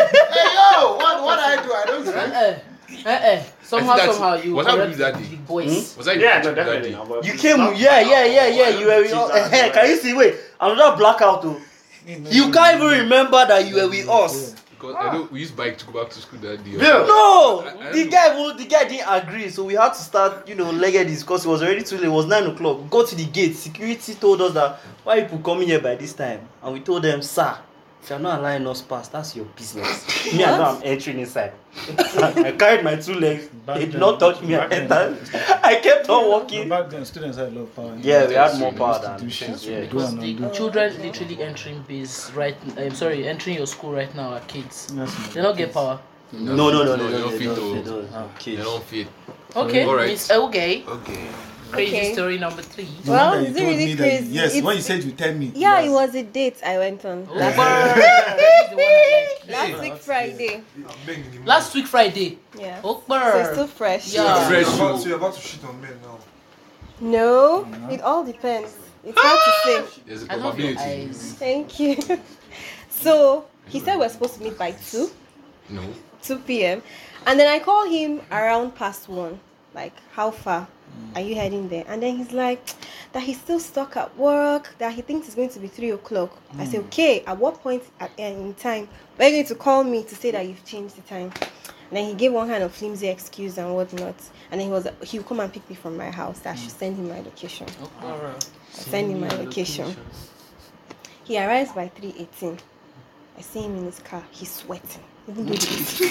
[SPEAKER 2] yo, what what I do? I don't
[SPEAKER 6] uh,
[SPEAKER 2] drink.
[SPEAKER 6] uh, uh, uh. Somehow,
[SPEAKER 4] that's-
[SPEAKER 6] somehow you
[SPEAKER 4] was that
[SPEAKER 6] correct
[SPEAKER 4] with you that day?
[SPEAKER 6] the boys.
[SPEAKER 4] Was that
[SPEAKER 1] Yeah,
[SPEAKER 4] you
[SPEAKER 1] no,
[SPEAKER 4] that
[SPEAKER 1] definitely.
[SPEAKER 4] day?
[SPEAKER 1] no, but
[SPEAKER 7] You
[SPEAKER 1] it's
[SPEAKER 7] came,
[SPEAKER 1] not-
[SPEAKER 7] yeah, yeah, yeah, yeah. You were with us. Eh, Can you see? Wait, another blackout too. You can't even remember that you were with us.
[SPEAKER 4] Because I know we used bike to go back to school that day.
[SPEAKER 7] No,
[SPEAKER 4] I- I
[SPEAKER 7] the
[SPEAKER 4] don't
[SPEAKER 7] guy, who- the guy didn't agree, so we had to start, you know, legged this because it was already too late. It was nine o'clock. We got to the gate. Security told us that why people coming here by this time, and we told them, sir, if you're not allowing us pass, that's your business. Me, I know I'm entering inside. I carried my two legs.
[SPEAKER 10] Back
[SPEAKER 7] They did
[SPEAKER 10] then-
[SPEAKER 7] not touch me. I
[SPEAKER 10] back then-
[SPEAKER 7] entered. I kept on
[SPEAKER 10] No,
[SPEAKER 7] walking.
[SPEAKER 10] back then, students had a lot of power.
[SPEAKER 7] Yeah, we had more
[SPEAKER 10] They
[SPEAKER 7] power
[SPEAKER 10] used to
[SPEAKER 7] than
[SPEAKER 10] do shit.
[SPEAKER 7] yeah.
[SPEAKER 10] Go
[SPEAKER 6] Because
[SPEAKER 10] and
[SPEAKER 6] the
[SPEAKER 10] undo.
[SPEAKER 6] children literally entering base right. I'm sorry, entering your school right now are kids.
[SPEAKER 10] Yes,
[SPEAKER 6] They don't get power.
[SPEAKER 7] No, no, no, no,
[SPEAKER 4] they
[SPEAKER 7] no,
[SPEAKER 4] don't
[SPEAKER 7] they
[SPEAKER 4] fit
[SPEAKER 7] don't.
[SPEAKER 4] though.
[SPEAKER 7] They don't.
[SPEAKER 10] Ah.
[SPEAKER 4] They
[SPEAKER 7] Okay.
[SPEAKER 4] don't fit.
[SPEAKER 6] Okay,
[SPEAKER 4] Alright.
[SPEAKER 6] Miss okay.
[SPEAKER 4] Okay.
[SPEAKER 6] Crazy
[SPEAKER 5] Okay.
[SPEAKER 6] story number three.
[SPEAKER 10] The
[SPEAKER 5] Well,
[SPEAKER 10] one that you
[SPEAKER 5] is it
[SPEAKER 10] told
[SPEAKER 5] really
[SPEAKER 10] me that-
[SPEAKER 5] crazy?
[SPEAKER 10] Yes,
[SPEAKER 5] It's-
[SPEAKER 10] when you said you tell me.
[SPEAKER 5] Yeah,
[SPEAKER 10] yes.
[SPEAKER 5] it was a date I went on
[SPEAKER 6] Oh,
[SPEAKER 5] last,
[SPEAKER 6] wow. This is the one I like.
[SPEAKER 5] last week Friday.
[SPEAKER 6] Last week Friday.
[SPEAKER 5] Yeah.
[SPEAKER 6] Oh,
[SPEAKER 5] So it's still fresh.
[SPEAKER 6] Yeah.
[SPEAKER 4] Fresh.
[SPEAKER 8] You're about, so you're about to shit on men now.
[SPEAKER 5] No, it all depends. It's hard to say.
[SPEAKER 4] There's a
[SPEAKER 6] I love your
[SPEAKER 4] probability.
[SPEAKER 6] eyes.
[SPEAKER 5] Thank you. So he said we're supposed to meet by two,
[SPEAKER 4] No.
[SPEAKER 5] two p.m. And then I call him around past one. Like, how far are you heading there? And then he's like, that he's still stuck at work, that he thinks it's going to be three o'clock. I say, okay, at what point at, uh, in time are you going to call me to say that you've changed the time? And then he gave one kind of flimsy excuse and whatnot. And then he was he'll come and pick me from my house. That I should send him my location. I send him my location. He arrives by three eighteen. I see him in his car. He's sweating. Even though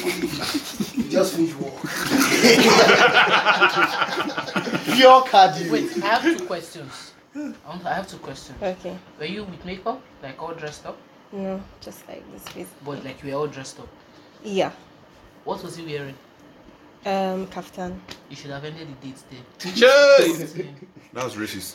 [SPEAKER 5] he's
[SPEAKER 2] You just finished work. Pure cardio.
[SPEAKER 6] Wait, I have two questions. I want- I have two questions.
[SPEAKER 5] okay.
[SPEAKER 6] Were you with makeup, like all dressed up,
[SPEAKER 5] No, just like this face.
[SPEAKER 6] but like you were all dressed up?
[SPEAKER 5] Yeah.
[SPEAKER 6] What was he wearing?
[SPEAKER 5] Um, kaftan.
[SPEAKER 6] You should have ended the date there.
[SPEAKER 4] Cheers.
[SPEAKER 9] That was racist.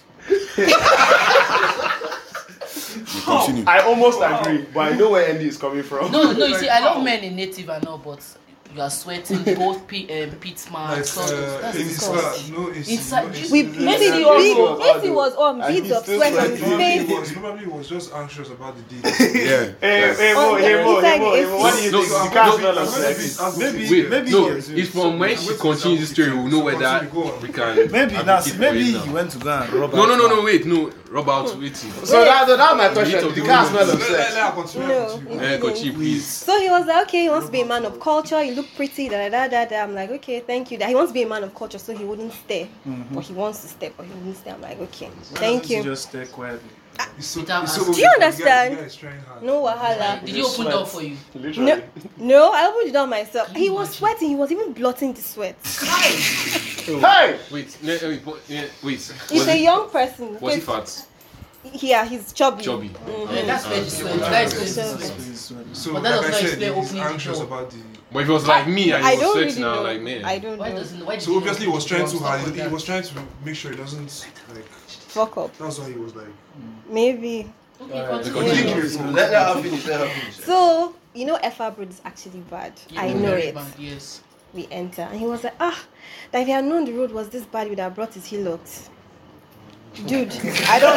[SPEAKER 9] You continue.
[SPEAKER 1] I almost agree, but I know where Andy is coming from.
[SPEAKER 6] No, no. You see, I love men in native and all, but you are sweating both P um, Pitman.
[SPEAKER 8] Like,
[SPEAKER 6] So
[SPEAKER 8] uh,
[SPEAKER 6] that's
[SPEAKER 8] inside,
[SPEAKER 6] disgusting.
[SPEAKER 8] no A C.
[SPEAKER 6] Inside-
[SPEAKER 8] no A C.
[SPEAKER 5] We
[SPEAKER 8] No
[SPEAKER 5] maybe
[SPEAKER 8] A C.
[SPEAKER 5] the
[SPEAKER 1] he was
[SPEAKER 5] big,
[SPEAKER 1] on,
[SPEAKER 5] if he
[SPEAKER 1] though.
[SPEAKER 5] was on
[SPEAKER 1] And
[SPEAKER 5] beads
[SPEAKER 1] he's
[SPEAKER 5] of
[SPEAKER 1] still
[SPEAKER 5] sweat on
[SPEAKER 1] sweating.
[SPEAKER 5] his
[SPEAKER 8] Probably he
[SPEAKER 5] face.
[SPEAKER 8] was, probably he was just anxious about the date.
[SPEAKER 9] Yeah.
[SPEAKER 1] Hey, hey,
[SPEAKER 5] Oh,
[SPEAKER 1] Mo, hey,
[SPEAKER 5] yeah,
[SPEAKER 1] Mo, hey,
[SPEAKER 5] inside
[SPEAKER 1] Mo,
[SPEAKER 5] the
[SPEAKER 1] hey, Mo, what do you
[SPEAKER 4] No,
[SPEAKER 1] think?
[SPEAKER 4] no,
[SPEAKER 1] You can't
[SPEAKER 4] no,
[SPEAKER 1] smell
[SPEAKER 8] no,
[SPEAKER 1] of
[SPEAKER 8] no,
[SPEAKER 1] sex.
[SPEAKER 8] no,
[SPEAKER 10] Maybe,
[SPEAKER 4] Wait,
[SPEAKER 10] maybe
[SPEAKER 4] no.
[SPEAKER 10] yes, yes.
[SPEAKER 4] It's from when she continues the story. We'll know whether we can.
[SPEAKER 10] Maybe
[SPEAKER 4] advocate
[SPEAKER 10] that's
[SPEAKER 4] for
[SPEAKER 10] maybe
[SPEAKER 4] it
[SPEAKER 10] he
[SPEAKER 4] now.
[SPEAKER 10] went to go and rob.
[SPEAKER 4] No, no,
[SPEAKER 10] out
[SPEAKER 4] no,
[SPEAKER 10] now.
[SPEAKER 4] no. Wait, no. Rub out waiting.
[SPEAKER 1] So that, so that's my
[SPEAKER 4] Need
[SPEAKER 1] question.
[SPEAKER 4] to
[SPEAKER 1] You
[SPEAKER 4] do
[SPEAKER 1] can't
[SPEAKER 4] it.
[SPEAKER 1] smell
[SPEAKER 8] Let,
[SPEAKER 1] of
[SPEAKER 8] let,
[SPEAKER 1] sex.
[SPEAKER 8] let her continue.
[SPEAKER 5] No.
[SPEAKER 8] continue.
[SPEAKER 4] Eh, Kochi, please.
[SPEAKER 5] So he was like, okay, he wants to be a man of culture. You look pretty, da da da da. I'm like, okay, thank you. That he wants to be a man of culture, so he wouldn't stay.
[SPEAKER 10] Mhm.
[SPEAKER 5] But he wants to stay, but he wouldn't stay. I'm like, okay,
[SPEAKER 10] Why
[SPEAKER 5] thank
[SPEAKER 10] doesn't he
[SPEAKER 5] you.
[SPEAKER 10] Just stay quietly.
[SPEAKER 8] It's so,
[SPEAKER 6] Without
[SPEAKER 8] it's so
[SPEAKER 6] asking.
[SPEAKER 5] Do you
[SPEAKER 8] obvious. The guy-
[SPEAKER 5] understand?
[SPEAKER 8] The guy is trying hard.
[SPEAKER 5] No wahala.
[SPEAKER 6] Did you open door for you?
[SPEAKER 1] Literally.
[SPEAKER 5] No, no, I opened the door myself. He was sweating. He was even blotting the sweat.
[SPEAKER 1] Hey!
[SPEAKER 4] Wait, ne- eh, wait, eh, wait.
[SPEAKER 5] He's
[SPEAKER 4] Was
[SPEAKER 5] a
[SPEAKER 4] he-
[SPEAKER 5] young person.
[SPEAKER 4] Was he fat?
[SPEAKER 5] Yeah, he's chubby.
[SPEAKER 4] Chubby.
[SPEAKER 6] Yeah, that's where the sweat. That explains the
[SPEAKER 5] So-
[SPEAKER 6] sweat.
[SPEAKER 8] So,
[SPEAKER 6] But that
[SPEAKER 8] like
[SPEAKER 6] does
[SPEAKER 8] I
[SPEAKER 6] not
[SPEAKER 8] said,
[SPEAKER 6] explain
[SPEAKER 8] he's
[SPEAKER 6] opening the
[SPEAKER 8] anxious
[SPEAKER 6] door.
[SPEAKER 8] about the.
[SPEAKER 4] But if it was like me and
[SPEAKER 5] I
[SPEAKER 4] he was
[SPEAKER 5] don't
[SPEAKER 4] sweating
[SPEAKER 5] really
[SPEAKER 4] now,
[SPEAKER 5] know.
[SPEAKER 4] like man.
[SPEAKER 5] I don't
[SPEAKER 6] Why
[SPEAKER 5] know.
[SPEAKER 6] doesn't? Why did
[SPEAKER 8] So
[SPEAKER 6] you
[SPEAKER 8] obviously he was trying to
[SPEAKER 6] Stop
[SPEAKER 8] hide.
[SPEAKER 6] with
[SPEAKER 8] He
[SPEAKER 6] that.
[SPEAKER 8] was trying to make sure he doesn't like.
[SPEAKER 5] Fuck up.
[SPEAKER 8] That's why he was like.
[SPEAKER 5] Maybe.
[SPEAKER 6] Okay,
[SPEAKER 4] Continue.
[SPEAKER 6] continue.
[SPEAKER 2] Let let her finish. Let her finish.
[SPEAKER 5] So, you know, F R Brood is actually bad. I
[SPEAKER 6] Yeah,
[SPEAKER 5] know
[SPEAKER 6] very
[SPEAKER 5] it.
[SPEAKER 6] bad, Yes.
[SPEAKER 5] We enter. And he was like, ah, that if he had known the road was this bad, he would have brought his hillocks. Dude, I don't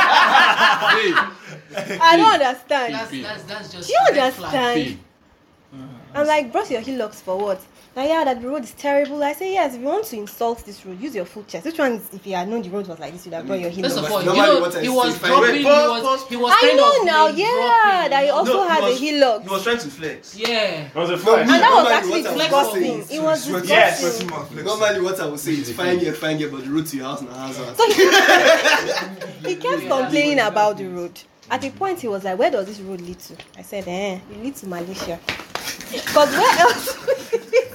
[SPEAKER 4] Hey,
[SPEAKER 5] I don't understand.
[SPEAKER 6] That's that's that's just.
[SPEAKER 5] Do you
[SPEAKER 6] red flag.
[SPEAKER 5] understand?
[SPEAKER 4] hey.
[SPEAKER 5] I'm like, brought your hillocks for what? Now, yeah, that the road is terrible. I say, yes, if you want to insult this road, use your full chest. Which one is, if you had known the road was like this, you'd have brought your
[SPEAKER 6] First
[SPEAKER 5] hillocks.
[SPEAKER 6] of all, you
[SPEAKER 2] Normally
[SPEAKER 6] know,
[SPEAKER 2] what I
[SPEAKER 6] he
[SPEAKER 2] say
[SPEAKER 6] was
[SPEAKER 2] is fine.
[SPEAKER 6] dropping.
[SPEAKER 2] Wait,
[SPEAKER 6] He
[SPEAKER 2] pause,
[SPEAKER 6] was
[SPEAKER 2] pause.
[SPEAKER 6] he was
[SPEAKER 5] I
[SPEAKER 6] kind
[SPEAKER 5] know
[SPEAKER 6] of
[SPEAKER 5] now,
[SPEAKER 6] name
[SPEAKER 5] yeah,
[SPEAKER 6] dropping,
[SPEAKER 5] that he
[SPEAKER 6] you know.
[SPEAKER 5] also
[SPEAKER 2] No, he
[SPEAKER 5] had a
[SPEAKER 2] was-
[SPEAKER 5] hillock.
[SPEAKER 2] He was trying to flex.
[SPEAKER 6] Yeah.
[SPEAKER 1] It was a
[SPEAKER 2] No,
[SPEAKER 1] flex.
[SPEAKER 5] And that was
[SPEAKER 2] Normally
[SPEAKER 5] actually
[SPEAKER 2] what I would
[SPEAKER 5] disgusting.
[SPEAKER 2] say
[SPEAKER 5] It was
[SPEAKER 8] Sweat-
[SPEAKER 1] Yes.
[SPEAKER 5] disgusting.
[SPEAKER 8] sweating man flex.
[SPEAKER 2] Normally what I would say is fine here, fine here, but the road to your house now has
[SPEAKER 5] So he, he kept complaining about the road. At a point, he was like, where does this road lead to? I said, eh, it leads to Malaysia. Because where else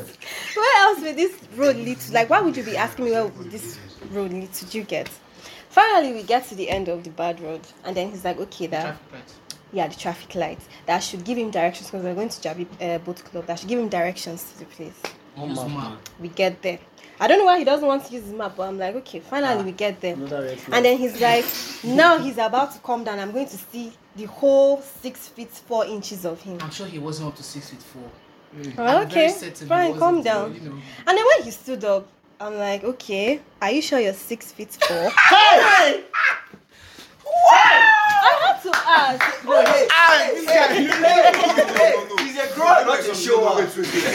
[SPEAKER 5] where else would this road lead to? Like, why would you be asking me where would this road lead to? Do you get? Finally, we get to the end of the bad road, and then he's like, okay, that
[SPEAKER 6] Traffic light.
[SPEAKER 5] yeah, the traffic lights. That should give him directions because we're going to Jabi uh, Boat Club. That should give him directions to the place.
[SPEAKER 6] Use map.
[SPEAKER 5] We get there. I don't know why he doesn't want to use his map, but I'm like, okay, finally
[SPEAKER 7] Ah,
[SPEAKER 5] we get there.
[SPEAKER 7] Another red flag.
[SPEAKER 5] And then he's like, now he's about to come down. I'm going to see the whole six feet four inches of him.
[SPEAKER 6] I'm sure he wasn't up to six feet four.
[SPEAKER 5] Oh,
[SPEAKER 6] I'm very
[SPEAKER 5] okay,
[SPEAKER 6] certain he
[SPEAKER 5] fine, calm
[SPEAKER 6] wasn't,
[SPEAKER 5] down.
[SPEAKER 6] you know.
[SPEAKER 5] And then when he stood up, I'm like, okay, are you sure you're six feet four?
[SPEAKER 1] Hey!
[SPEAKER 5] I had to ask.
[SPEAKER 2] Bro, hey, hey, hey, hey, hey, he's a grown, not a shower.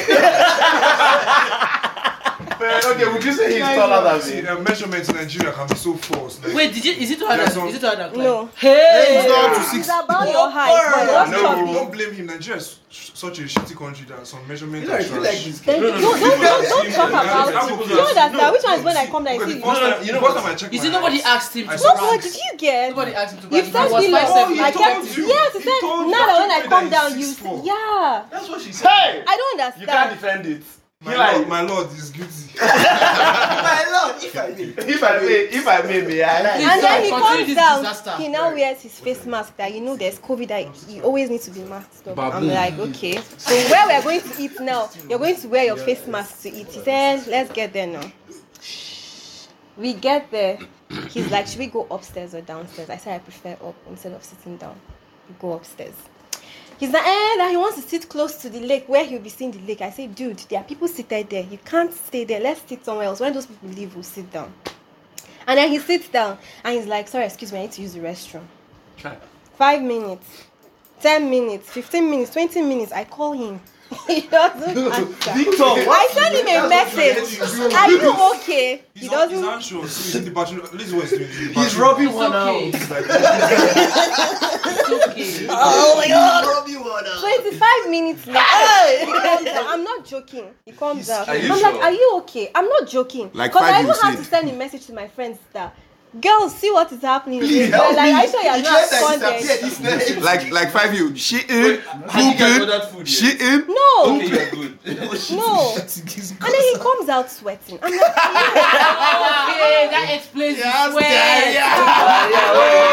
[SPEAKER 1] Man, okay, would you say he's taller than
[SPEAKER 8] See,
[SPEAKER 1] me?
[SPEAKER 8] uh, measurements in Nigeria can be so false. Like,
[SPEAKER 6] Wait, did you? Is it taller
[SPEAKER 8] There's
[SPEAKER 6] than?
[SPEAKER 8] no-
[SPEAKER 6] Is it taller than? Clyde?
[SPEAKER 5] No.
[SPEAKER 8] Hey, he's not up to
[SPEAKER 5] It's
[SPEAKER 8] six.
[SPEAKER 5] about your height, but you're
[SPEAKER 8] No,
[SPEAKER 5] chubby.
[SPEAKER 8] don't blame him. Nigeria is sh- such a shitty country that some measurements
[SPEAKER 2] You know,
[SPEAKER 8] are
[SPEAKER 2] I feel
[SPEAKER 8] trash.
[SPEAKER 2] like this
[SPEAKER 5] Then
[SPEAKER 2] guy.
[SPEAKER 5] don't, don't, don't, don't talk about
[SPEAKER 8] no,
[SPEAKER 5] it.
[SPEAKER 8] no,
[SPEAKER 5] You know that
[SPEAKER 8] no,
[SPEAKER 5] sir, which one is
[SPEAKER 8] no,
[SPEAKER 5] when I
[SPEAKER 8] see,
[SPEAKER 5] come down, I
[SPEAKER 8] because
[SPEAKER 5] see
[SPEAKER 8] the
[SPEAKER 5] you.
[SPEAKER 8] first time-
[SPEAKER 4] you know
[SPEAKER 8] the first
[SPEAKER 4] what?
[SPEAKER 8] time I checked
[SPEAKER 6] Is
[SPEAKER 8] my
[SPEAKER 6] it nobody
[SPEAKER 8] height,
[SPEAKER 6] asked him to
[SPEAKER 8] I
[SPEAKER 5] No,
[SPEAKER 8] saw
[SPEAKER 6] brag?
[SPEAKER 5] but did you get?
[SPEAKER 6] Nobody asked him to
[SPEAKER 5] You
[SPEAKER 6] brag.
[SPEAKER 5] first
[SPEAKER 6] He was
[SPEAKER 5] feel
[SPEAKER 6] five
[SPEAKER 5] like,
[SPEAKER 6] seven.
[SPEAKER 5] I
[SPEAKER 6] I
[SPEAKER 5] kept,
[SPEAKER 6] checked him.
[SPEAKER 5] yes, he
[SPEAKER 8] He
[SPEAKER 5] said,
[SPEAKER 8] told you
[SPEAKER 5] now that when I
[SPEAKER 8] that
[SPEAKER 5] come
[SPEAKER 8] he's
[SPEAKER 5] down, you,
[SPEAKER 8] six foot.
[SPEAKER 5] yeah.
[SPEAKER 8] That's what she said.
[SPEAKER 1] Hey!
[SPEAKER 5] I don't
[SPEAKER 1] You can't
[SPEAKER 5] understand.
[SPEAKER 1] defend it.
[SPEAKER 8] My
[SPEAKER 1] He
[SPEAKER 8] lord,
[SPEAKER 1] like,
[SPEAKER 8] my lord is guilty.
[SPEAKER 2] My lord, if I may.
[SPEAKER 1] if I may, if I may, may I like.
[SPEAKER 6] Please.
[SPEAKER 5] And then he
[SPEAKER 6] Continue
[SPEAKER 5] comes
[SPEAKER 6] this
[SPEAKER 5] down,
[SPEAKER 6] disaster.
[SPEAKER 5] he now wears his face mask that you know there's COVID that you always need to be masked up. I'm like, okay. So where we're going to eat now, you're going to wear your face mask to eat. He said, let's get there now. We get there. He's like, should we go upstairs or downstairs? I said, I prefer up instead of sitting down. We go upstairs. He's like, eh, that he wants to sit close to the lake where he'll be seeing the lake. I say, dude, there are people seated there. You can't stay there. Let's sit somewhere else. When those people leave, we'll sit down. And then he sits down and he's like, sorry, excuse me, I need to use the restroom. Five minutes, ten minutes, fifteen minutes, twenty minutes. I call him. He doesn't answer.
[SPEAKER 2] Victor,
[SPEAKER 5] I send him a message. Are you okay? He
[SPEAKER 8] He's not, he's
[SPEAKER 5] doesn't.
[SPEAKER 8] not sure. See, the bathroom, at least what he's doing. the
[SPEAKER 2] He's
[SPEAKER 8] bathroom.
[SPEAKER 2] rubbing
[SPEAKER 6] It's
[SPEAKER 2] one
[SPEAKER 6] okay.
[SPEAKER 2] out.
[SPEAKER 8] It's like,
[SPEAKER 6] It's okay.
[SPEAKER 2] Oh my god, rubbing one out.
[SPEAKER 5] twenty-five minutes later, he comes out. I'm not joking. He comes out.
[SPEAKER 9] Are you
[SPEAKER 5] I'm
[SPEAKER 9] sure?
[SPEAKER 5] like, are you okay? I'm not joking.
[SPEAKER 9] Like
[SPEAKER 5] Because
[SPEAKER 9] five
[SPEAKER 5] I
[SPEAKER 9] you
[SPEAKER 5] even have
[SPEAKER 9] said.
[SPEAKER 5] to send a message to my friends that, girls, see what is happening.
[SPEAKER 2] Please
[SPEAKER 5] They're
[SPEAKER 2] help
[SPEAKER 5] like,
[SPEAKER 2] me.
[SPEAKER 5] are you sure you're
[SPEAKER 2] He
[SPEAKER 5] not
[SPEAKER 2] tried to
[SPEAKER 5] responding?
[SPEAKER 2] disappear this night.
[SPEAKER 9] Like like five you. She in,
[SPEAKER 4] Have you guys
[SPEAKER 9] pooping,
[SPEAKER 4] ordered food
[SPEAKER 9] she
[SPEAKER 4] yet?
[SPEAKER 9] in.
[SPEAKER 5] No,
[SPEAKER 4] Okay, you're good.
[SPEAKER 5] no. And then he comes out sweating. I'm like,
[SPEAKER 6] Okay, that explains the sweat.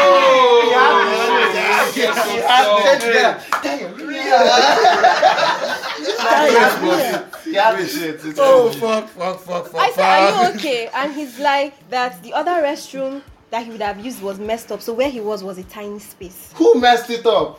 [SPEAKER 2] Oh fuck, fuck, fuck, fuck.
[SPEAKER 5] I said, are you okay? And he's like, that the other restroom that he would have used was messed up. So where he was was a tiny space.
[SPEAKER 1] Who messed it up?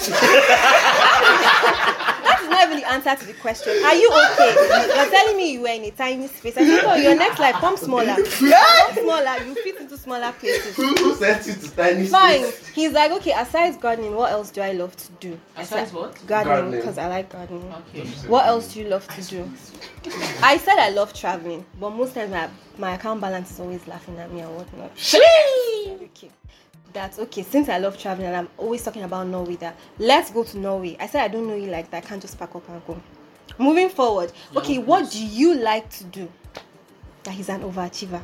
[SPEAKER 5] That is not even the answer to the question. Are you okay? You're telling me you were in a tiny space. I said, no, your next life, come smaller. Come smaller, you fit into smaller places.
[SPEAKER 1] Who sent you to tiny
[SPEAKER 5] Fine.
[SPEAKER 1] space?
[SPEAKER 5] He's like, okay, aside gardening, what else do I love to do? I
[SPEAKER 6] Besides
[SPEAKER 5] said,
[SPEAKER 6] what?
[SPEAKER 5] Gardening,
[SPEAKER 1] Gardening.
[SPEAKER 5] because I like gardening.
[SPEAKER 6] Okay.
[SPEAKER 5] What else do you love to do? I said I love traveling, but most times my, my account balance is always laughing at me and whatnot. Okay. That's okay. Since I love traveling and I'm always talking about Norway, that let's go to Norway. I said I don't know you like that. I can't just pack up and go. Moving forward. Okay, what do you like to do? That he's an overachiever.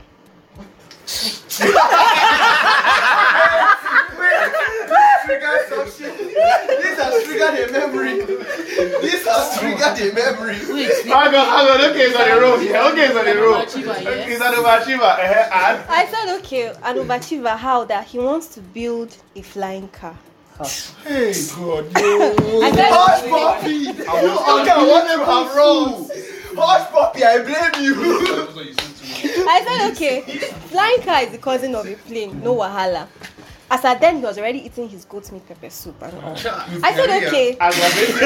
[SPEAKER 2] Triggered some shit. This has triggered a memory. This has triggered a memory.
[SPEAKER 6] Wait,
[SPEAKER 1] Hang on, hang on. Okay, it's on the road. Yeah, okay, it's on the road.
[SPEAKER 6] Overachiever, yes.
[SPEAKER 1] It's an overachiever. Uh-huh. And
[SPEAKER 5] I said okay, an overachiever. How that he wants to build a flying car.
[SPEAKER 2] Hey God, no.
[SPEAKER 5] I said
[SPEAKER 2] Hush puppy. You okay, what you have wrong? Hush puppy, I blame you.
[SPEAKER 5] I said okay. Flying car is the cousin of a plane. No wahala. As at then, he was already eating his goat meat pepper soup and all. I said okay.
[SPEAKER 1] as a baby.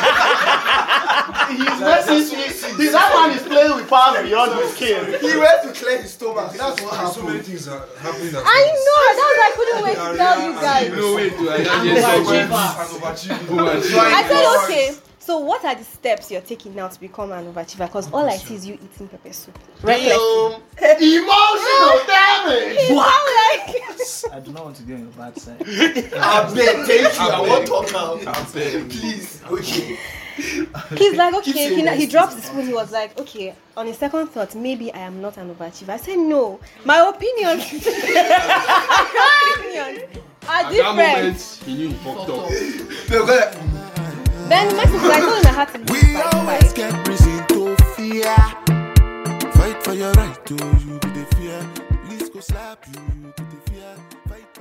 [SPEAKER 1] He's messing. He's that man is playing with powers beyond his kids.
[SPEAKER 2] He went to clear his stomach. That's what
[SPEAKER 8] so many
[SPEAKER 2] happened.
[SPEAKER 8] things are happening. at
[SPEAKER 5] I
[SPEAKER 8] once.
[SPEAKER 5] know. That was I couldn't wait to tell you guys.
[SPEAKER 4] No way, do I
[SPEAKER 6] I'm
[SPEAKER 4] just
[SPEAKER 6] overachiever.
[SPEAKER 8] An overachiever.
[SPEAKER 5] I said okay. So what are the steps you're taking now to become an overachiever? Because all I see is you eating pepper soup.
[SPEAKER 1] Damn. Emotional damage.
[SPEAKER 5] He's now like
[SPEAKER 10] I do not want to be on your bad side.
[SPEAKER 2] I beg, thank you. I won't talk out. Please, okay.
[SPEAKER 5] he's like okay.
[SPEAKER 2] saying
[SPEAKER 5] He,
[SPEAKER 2] this.
[SPEAKER 5] he drops the spoon. He was like okay. On a second thought, maybe I am not an overachiever. I said no. My opinion. My opinion are
[SPEAKER 4] At that
[SPEAKER 5] different.
[SPEAKER 4] moment, he knew he fucked up.
[SPEAKER 2] No, go
[SPEAKER 5] Then the message I told him I had to
[SPEAKER 11] We
[SPEAKER 5] leave by
[SPEAKER 11] always
[SPEAKER 5] five.
[SPEAKER 11] get reason to fear. Fight for your right to you be the fear. Police go slap you, you go to fear. Fight